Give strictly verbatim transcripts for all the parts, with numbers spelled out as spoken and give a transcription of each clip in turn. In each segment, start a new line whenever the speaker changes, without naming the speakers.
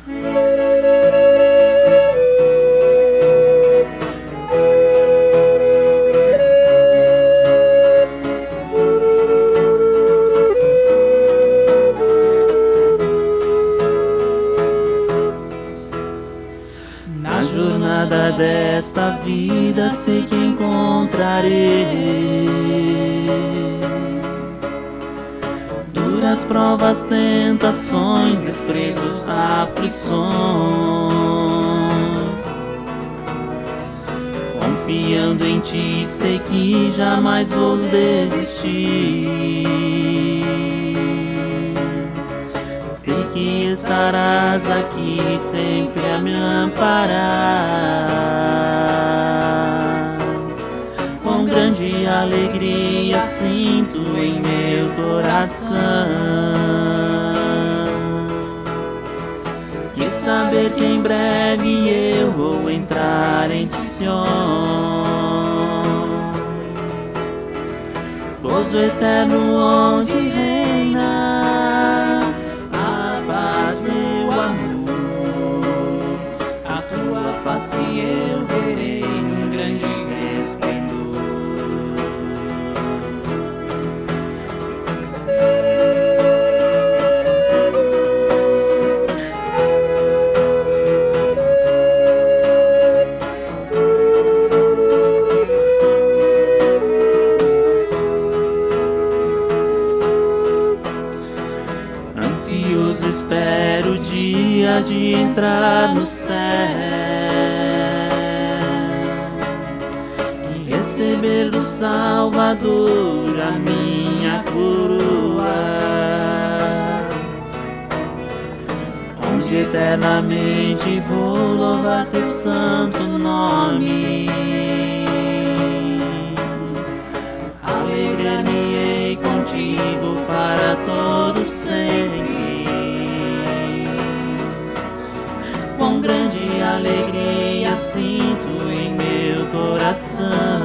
Na jornada desta vida sei que encontrarei duras provas, tentações, desprezos, aflições. Confiando em Ti, sei que jamais vou desistir. Sei que estarás aqui sempre a me amparar. Com grande alegria sinto em meu coração de saber que em breve eu vou entrar em Sião, gozo eterno onde reina a paz e o amor. A Tua face eu verei um grande resplendor. Ansioso espero o dia de entrar no céu e receber do Salvador a minha coroa, onde eternamente vou louvar Teu santo nome. Alegrar-me-ei contigo para todo sempre. Com grande alegria sinto em meu coração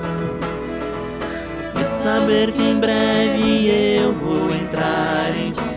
de saber que em breve eu vou entrar em Ti.